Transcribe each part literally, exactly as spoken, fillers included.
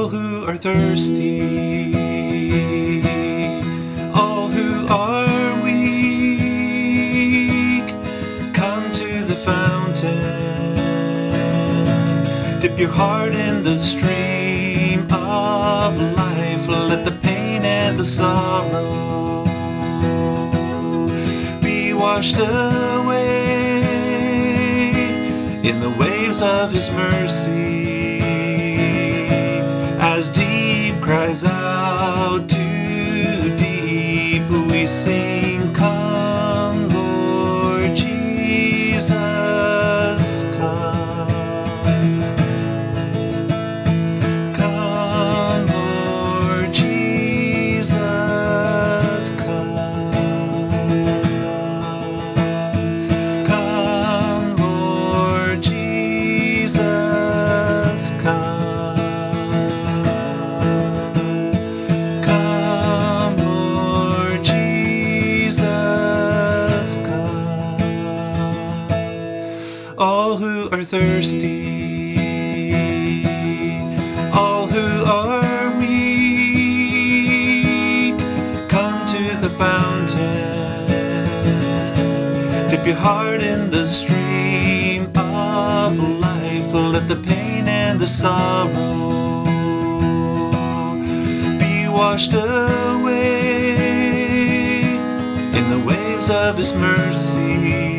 all who are thirsty, all who are weak, come to the fountain. Dip your heart in the stream of life. Let the pain and the sorrow be washed away in the waves of His mercy. As deep cries out to deep, we sing, come, Lord Jesus, come. Come, Lord Jesus, come. Come, Lord Jesus, come. All who are thirsty, all who are weak, come to the fountain. Dip your heart in the stream of life. Let the pain and the sorrow be washed away in the waves of His mercy.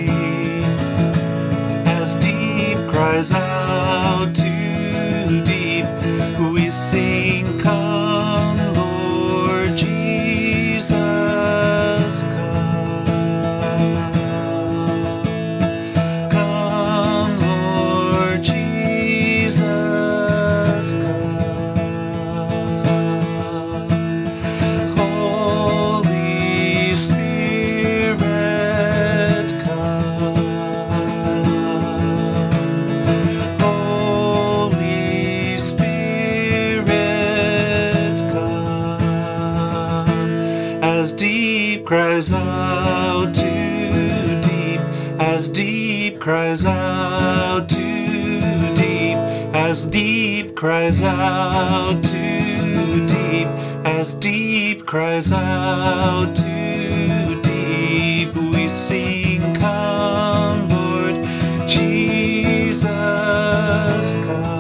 Cries out too deep, we sing, come, Lord Jesus, come. Come, Lord Jesus, come. Holy Spirit, come. As deep cries out too deep, as deep cries out too deep, as deep cries out too deep, as deep cries out too deep, we sing, come, Lord Jesus, come.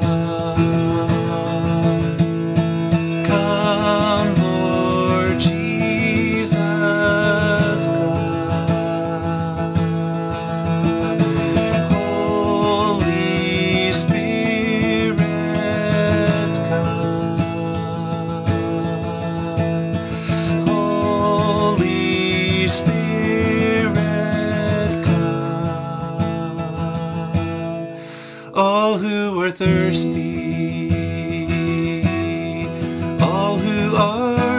All who are thirsty, all who are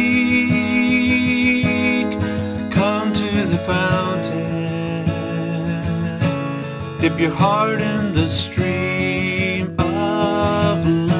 weak, come to the fountain. Dip your heart in the stream of life.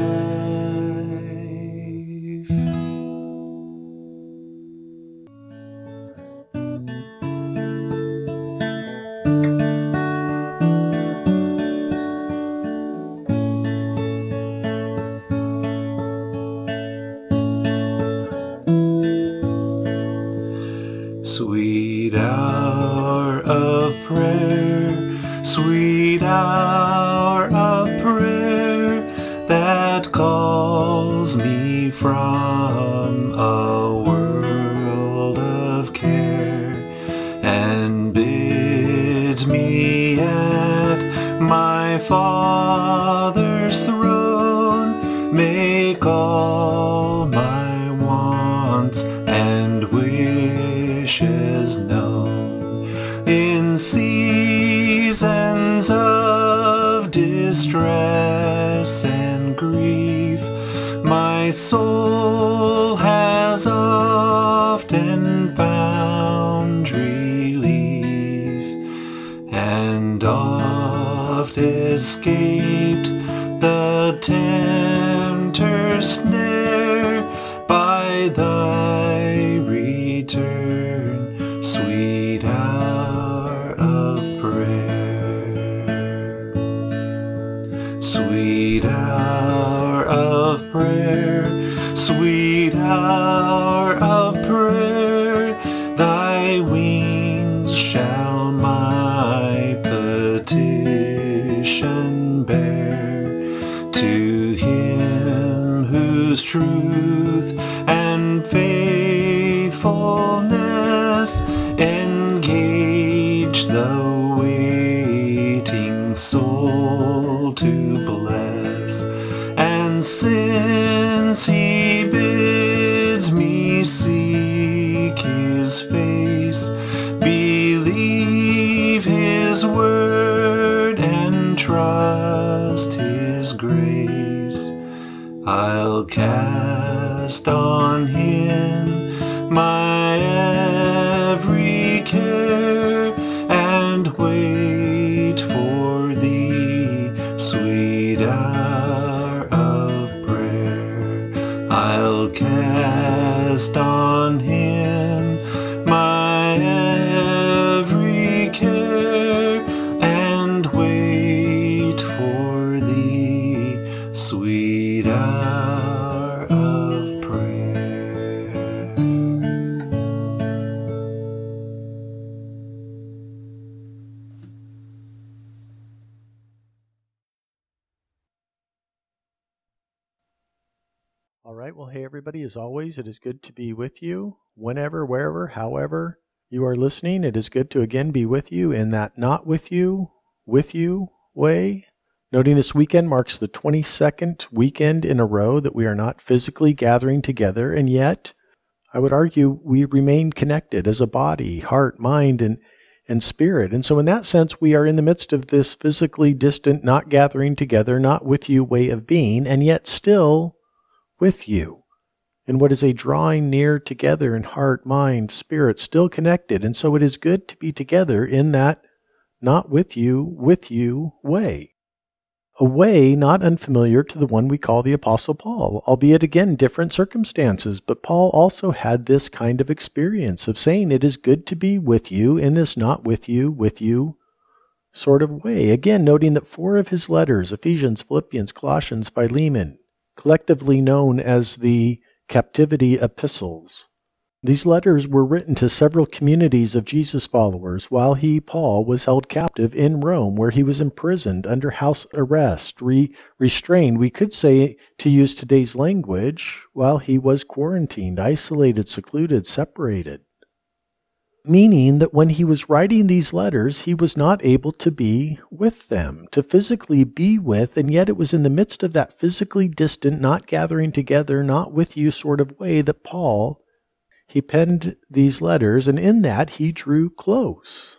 Sweet hour of prayer, sweet hour of prayer, that calls me from a world of care and bids me at my Father's throne make all my wants and wishes known. In seasons of distress and grief, my soul has often found relief, and oft escaped the tempter's snare by thy return, sweet hour of prayer. Sweet hour of salvation bear, to him whose truth and faithfulness engage the waiting soul to bless. And since he bids me seek his face, believe his word and trust his grace, I'll cast on him my every care and wait for thee, sweet hour of prayer. I'll cast on him my every care and wait for thee, sweet hour of prayer. All right. Well, hey, everybody, as always, it is good to be with you whenever, wherever, however you are listening. It is good to again be with you in that not with you, with you way. Noting this weekend marks the twenty-second weekend in a row that we are not physically gathering together, and yet I would argue we remain connected as a body, heart, mind, and, and spirit. And so in that sense, we are in the midst of this physically distant, not gathering together, not with you way of being, and yet still with you in what is a drawing near together in heart, mind, spirit, still connected. And so it is good to be together in that not with you, with you way. A way not unfamiliar to the one we call the Apostle Paul, albeit again different circumstances. But Paul also had this kind of experience of saying it is good to be with you in this not with you, with you sort of way. Again, noting that four of his letters, Ephesians, Philippians, Colossians, Philemon, collectively known as the captivity epistles. These letters were written to several communities of Jesus followers while he, Paul, was held captive in Rome, where he was imprisoned under house arrest, re- restrained, we could say, to use today's language, while he was quarantined, isolated, secluded, separated. Meaning that when he was writing these letters, he was not able to be with them, to physically be with, and yet it was in the midst of that physically distant, not gathering together, not with you sort of way that Paul, he penned these letters, and in that he drew close.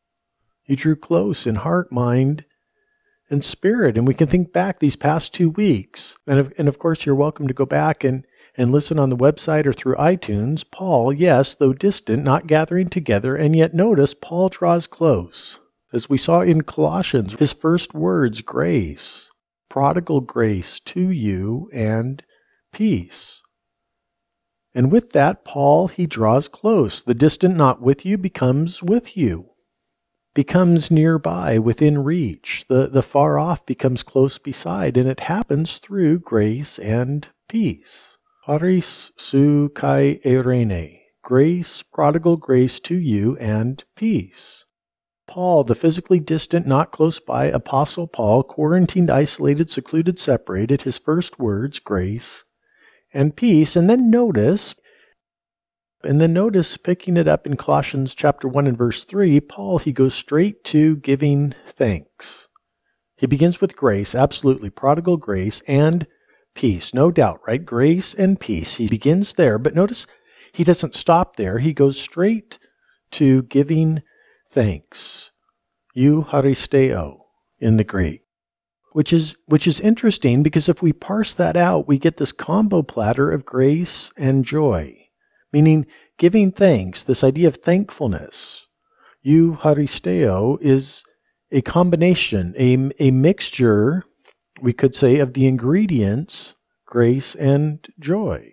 He drew close in heart, mind, and spirit. And we can think back these past two weeks, and of, and of course you're welcome to go back and and listen on the website or through iTunes. Paul, yes, though distant, not gathering together, and yet notice Paul draws close. As we saw in Colossians, his first words, grace, prodigal grace to you and peace. And with that, Paul, he draws close. The distant not with you becomes with you, becomes nearby, within reach. The, the far off becomes close beside, and it happens through grace and peace. Charis su kai eirene, grace, prodigal grace to you and peace. Paul, the physically distant, not close by, Apostle Paul, quarantined, isolated, secluded, separated, his first words, grace and peace. And then notice, and then notice, picking it up in Colossians chapter one and verse three, Paul, he goes straight to giving thanks. He begins with grace, absolutely, prodigal grace and peace, no doubt, right? Grace and peace. He begins there, but notice he doesn't stop there. He goes straight to giving thanks. Eucharisteo in the Greek, which is which is interesting because if we parse that out, we get this combo platter of grace and joy, meaning giving thanks, this idea of thankfulness. Eucharisteo is a combination, a, a mixture, we could say, of the ingredients, grace and joy.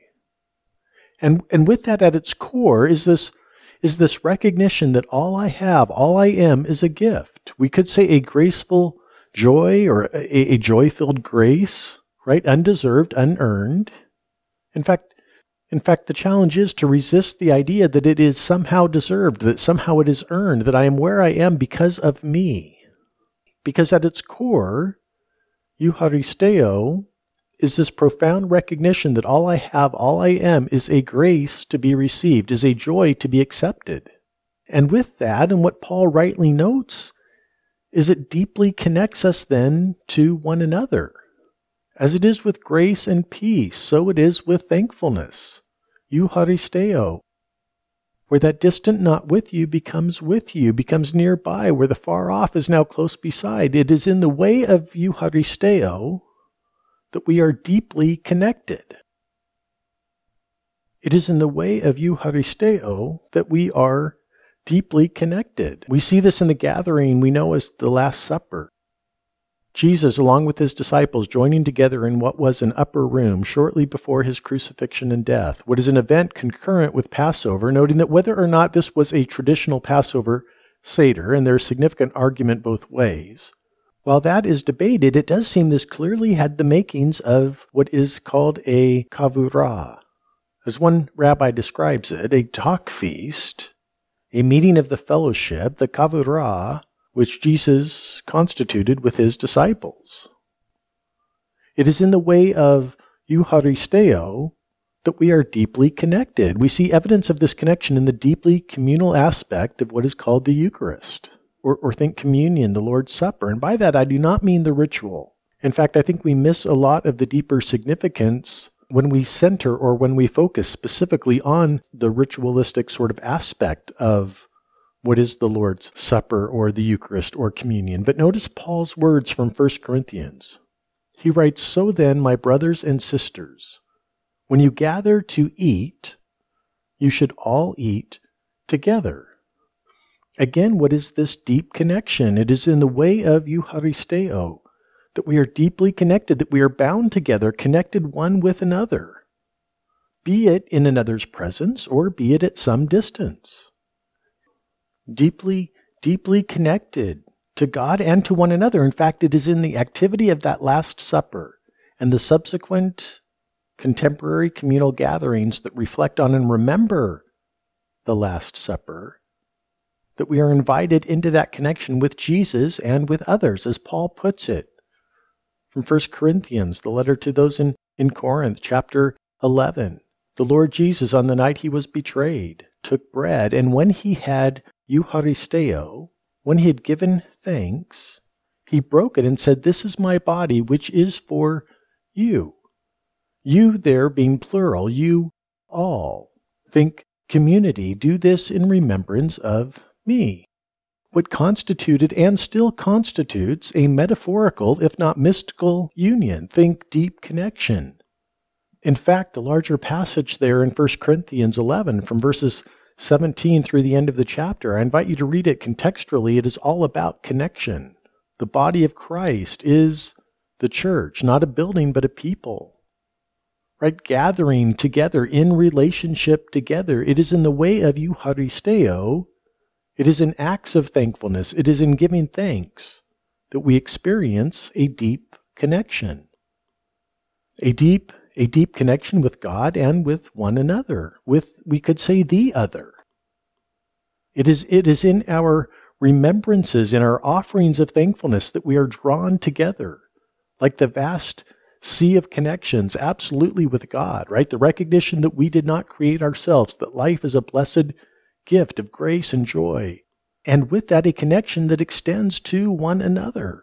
And and with that at its core is this is this recognition that all I have, all I am is a gift. We could say a graceful joy or a, a joy-filled grace, right? Undeserved, unearned. In fact, in fact, the challenge is to resist the idea that it is somehow deserved, that somehow it is earned, that I am where I am because of me. Because at its core, Eucharisteo is this profound recognition that all I have, all I am, is a grace to be received, is a joy to be accepted. And with that, and what Paul rightly notes, is it deeply connects us then to one another. As it is with grace and peace, so it is with thankfulness. Eucharisteo. Where that distant not with you becomes with you, becomes nearby, where the far off is now close beside. It is in the way of Eucharisteo that we are deeply connected. It is in the way of Eucharisteo that we are deeply connected. We see this in the gathering we know as the Last Supper. Jesus, along with his disciples, joining together in what was an upper room shortly before his crucifixion and death, what is an event concurrent with Passover, noting that whether or not this was a traditional Passover Seder, and there's significant argument both ways, while that is debated, it does seem this clearly had the makings of what is called a kavurah. As one rabbi describes it, a talk feast, a meeting of the fellowship, the kavurah, which Jesus constituted with his disciples. It is in the way of Eucharisteo that we are deeply connected. We see evidence of this connection in the deeply communal aspect of what is called the Eucharist, or, or think communion, the Lord's Supper. And by that, I do not mean the ritual. In fact, I think we miss a lot of the deeper significance when we center or when we focus specifically on the ritualistic sort of aspect of what is the Lord's Supper or the Eucharist or communion. But notice Paul's words from First Corinthians. He writes, "So then, my brothers and sisters, when you gather to eat, you should all eat together." Again, what is this deep connection? It is in the way of Eucharisteo that we are deeply connected, that we are bound together, connected one with another, be it in another's presence or be it at some distance. Deeply, deeply connected to God and to one another. In fact, it is in the activity of that Last Supper and the subsequent contemporary communal gatherings that reflect on and remember the Last Supper that we are invited into that connection with Jesus and with others, as Paul puts it from First Corinthians, the letter to those in, in Corinth, chapter eleven. The Lord Jesus, on the night he was betrayed, took bread, and when he had Eucharisteo, when he had given thanks, he broke it and said, "This is my body, which is for you." You there being plural, you all. Think community. Do this in remembrance of me. What constituted and still constitutes a metaphorical, if not mystical, union. Think deep connection. In fact, the larger passage there in First Corinthians eleven, from verses seventeen through the end of the chapter, I invite you to read it contextually. It is all about connection. The body of Christ is the church, not a building, but a people. Right? Gathering together in relationship together. It is in the way of Eucharisteo. It is in acts of thankfulness. It is in giving thanks that we experience a deep connection. A deep A deep connection with God and with one another, with, we could say, the other. It is, it is in our remembrances, in our offerings of thankfulness that we are drawn together, like the vast sea of connections, absolutely with God, right? The recognition that we did not create ourselves, that life is a blessed gift of grace and joy, and with that a connection that extends to one another.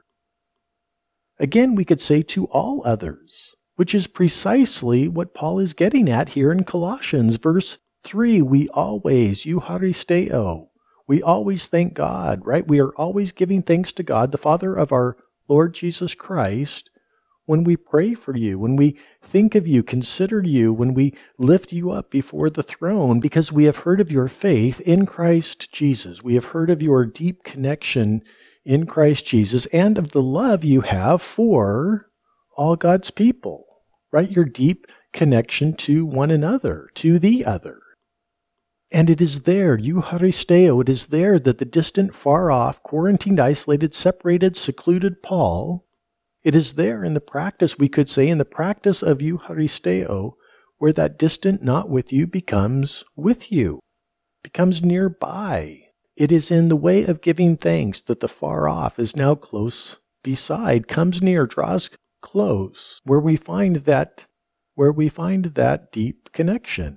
Again, we could say to all others, which is precisely what Paul is getting at here in Colossians. Verse three, we always, Eucharisteo, we always thank God, right? We are always giving thanks to God, the Father of our Lord Jesus Christ, when we pray for you, when we think of you, consider you, when we lift you up before the throne, because we have heard of your faith in Christ Jesus. We have heard of your deep connection in Christ Jesus and of the love you have for all God's people, right? Your deep connection to one another, to the other. And it is there, Eucharisteo, it is there that the distant, far off, quarantined, isolated, separated, secluded Paul, it is there in the practice, we could say, in the practice of Eucharisteo, where that distant not with you becomes with you, becomes nearby, It is in the way of giving thanks that the far off is now close beside, comes near, draws close, where we find that, where we find that deep connection.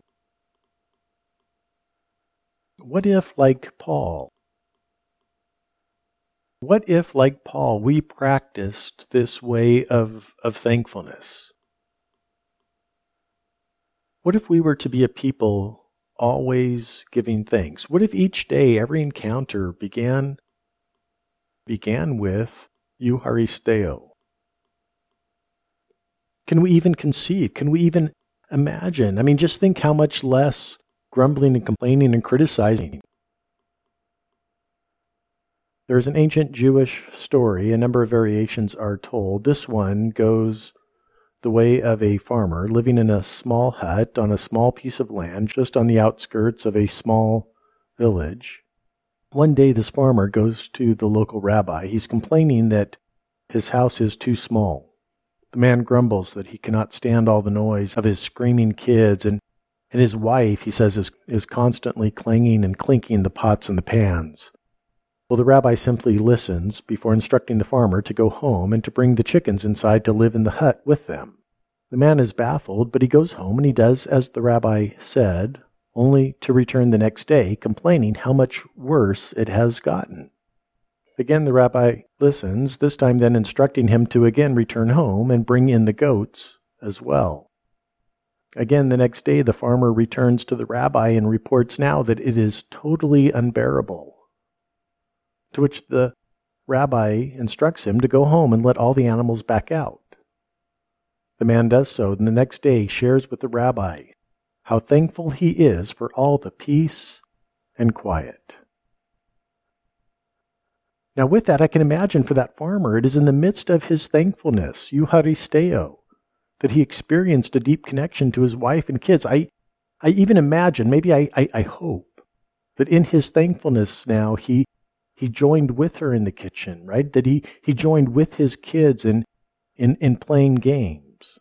What if, like Paul, what if, like Paul, we practiced this way of, of thankfulness? What if we were to be a people always giving thanks? What if each day, every encounter began began with Eucharisteo? Can we even conceive? Can we even imagine? I mean, just think how much less grumbling and complaining and criticizing. There's an ancient Jewish story. A number of variations are told. This one goes the way of a farmer living in a small hut on a small piece of land just on the outskirts of a small village. One day this farmer goes to the local rabbi. He's complaining that his house is too small. The man grumbles that he cannot stand all the noise of his screaming kids, and, and his wife, he says, is, is constantly clanging and clinking the pots and the pans. Well, the rabbi simply listens before instructing the farmer to go home and to bring the chickens inside to live in the hut with them. The man is baffled, but he goes home and he does as the rabbi said, only to return the next day complaining how much worse it has gotten. Again, the rabbi listens, this time then instructing him to again return home and bring in the goats as well. Again, the next day, the farmer returns to the rabbi and reports now that it is totally unbearable. To which the rabbi instructs him to go home and let all the animals back out. The man does so, and the next day shares with the rabbi how thankful he is for all the peace and quiet. Now with that, I can imagine for that farmer, it is in the midst of his thankfulness, Eucharisteo, that he experienced a deep connection to his wife and kids. I, I even imagine, maybe I, I, I hope, that in his thankfulness now, he He joined with her in the kitchen, right? That he, he joined with his kids in, in, in playing games.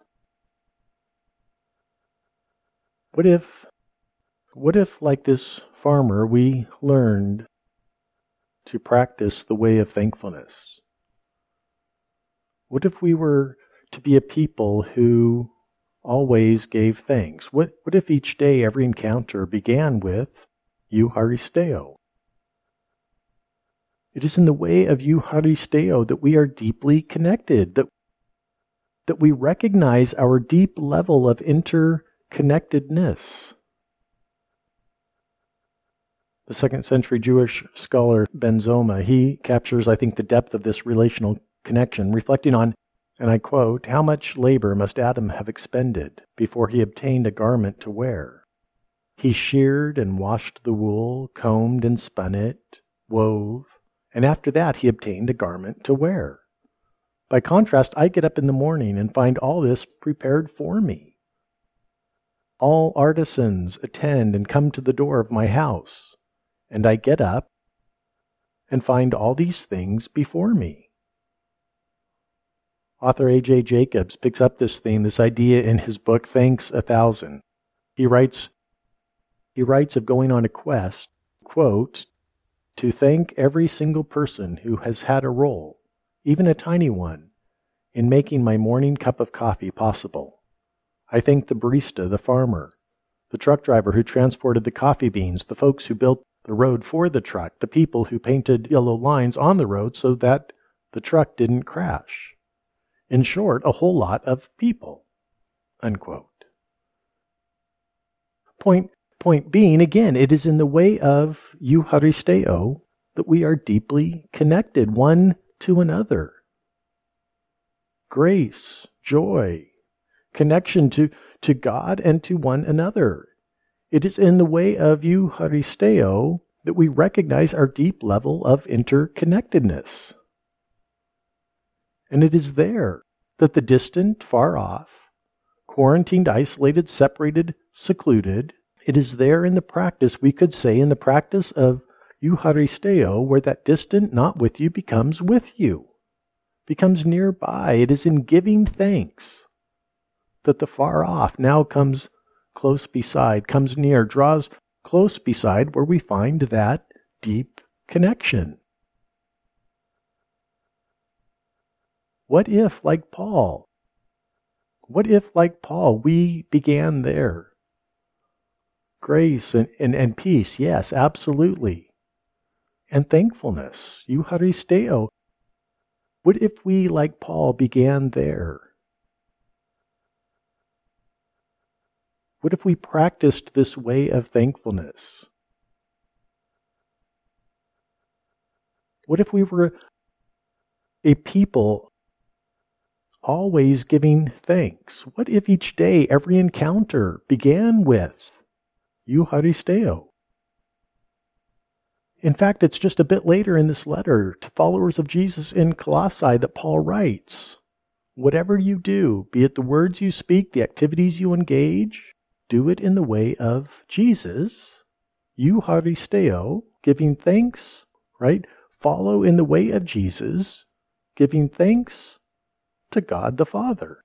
What if, what if, like this farmer, we learned to practice the way of thankfulness? What if we were to be a people who always gave thanks? What, what if each day, every encounter began with Eucharisteo? It is in the way of Eucharisteo that we are deeply connected, that, that we recognize our deep level of interconnectedness. The second century Jewish scholar Ben Zoma, he captures, I think, the depth of this relational connection, reflecting on, and I quote, how much labor must Adam have expended before he obtained a garment to wear? He sheared and washed the wool, combed and spun it, wove, and after that, he obtained a garment to wear. By contrast, I get up in the morning and find all this prepared for me. All artisans attend and come to the door of my house, and I get up and find all these things before me. Author A J Jacobs picks up this theme, this idea in his book, Thanks a Thousand. He writes, he writes of going on a quest, quote, to thank every single person who has had a role, even a tiny one, in making my morning cup of coffee possible. I thank the barista, the farmer, the truck driver who transported the coffee beans, the folks who built the road for the truck, the people who painted yellow lines on the road so that the truck didn't crash. In short, a whole lot of people. Unquote. Point Point being, again, it is in the way of Eucharisteo that we are deeply connected one to another. Grace, joy, connection to, to God and to one another. It is in the way of Eucharisteo that we recognize our deep level of interconnectedness. And it is there that the distant, far off, quarantined, isolated, separated, secluded, it is there in the practice, we could say in the practice of Eucharisteo, where that distant not with you becomes with you, becomes nearby. It is in giving thanks that the far off now comes close beside, comes near, draws close beside, where we find that deep connection? What if, like Paul, what if, like Paul, we began there? Grace and, and, and peace, yes, absolutely. And thankfulness, Eucharisteo. What if we, like Paul, began there? What if we practiced this way of thankfulness? What if we were a people always giving thanks? What if each day, every encounter began with Eucharisteo? In fact, it's just a bit later in this letter to followers of Jesus in Colossae that Paul writes, whatever you do, be it the words you speak, the activities you engage, do it in the way of Jesus, Eucharisteo, giving thanks, right? Follow in the way of Jesus, giving thanks to God the Father.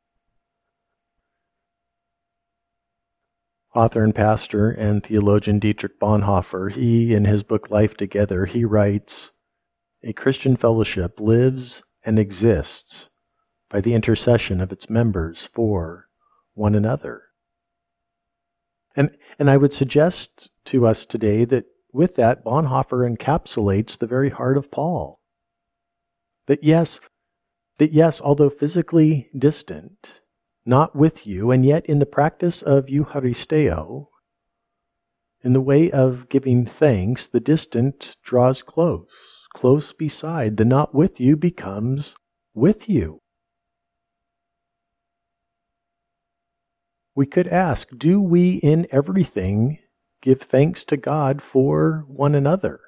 Author and pastor and theologian Dietrich Bonhoeffer, he, in his book Life Together, he writes, a Christian fellowship lives and exists by the intercession of its members for one another. And, and I would suggest to us today that with that, Bonhoeffer encapsulates the very heart of Paul. That yes, that yes, although physically distant, not with you, and yet in the practice of Eucharisteo, in the way of giving thanks, the distant draws close, close beside. The not with you becomes with you. We could ask, do we in everything give thanks to God for one another?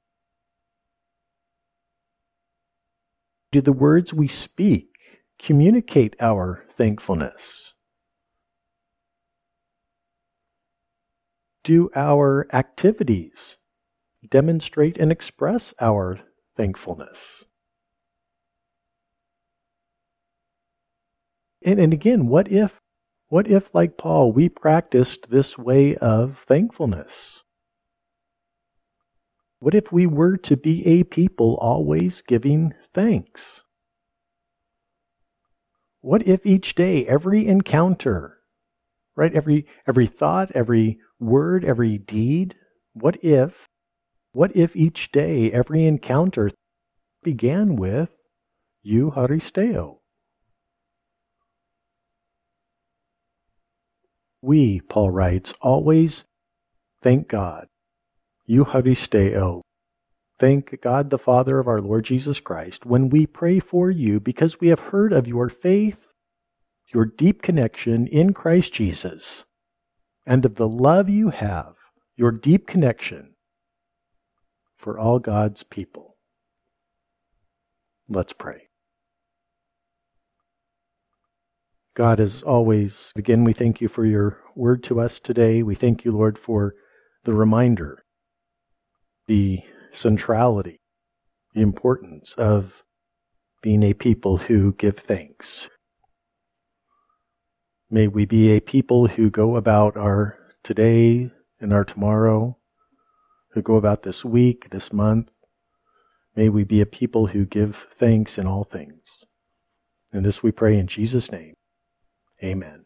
Do the words we speak communicate our thankfulness? Do our activities demonstrate and express our thankfulness? And, and again, what if, what if, like Paul, we practiced this way of thankfulness? What if we were to be a people always giving thanks? What if each day, every encounter, right, every every thought, every word, every deed, what if, what if each day, every encounter began with Eucharisteo? We, Paul writes, always thank God, Eucharisteo. Thank God the Father of our Lord Jesus Christ when we pray for you, because we have heard of your faith, your deep connection in Christ Jesus, and of the love you have, your deep connection for all God's people. Let's pray. God, as always, again, we thank you for your word to us today. We thank you, Lord, for the reminder, the centrality, the importance of being a people who give thanks. May we be a people who go about our today and our tomorrow, who go about this week, this month. May we be a people who give thanks in all things. And this we pray in Jesus' name. Amen.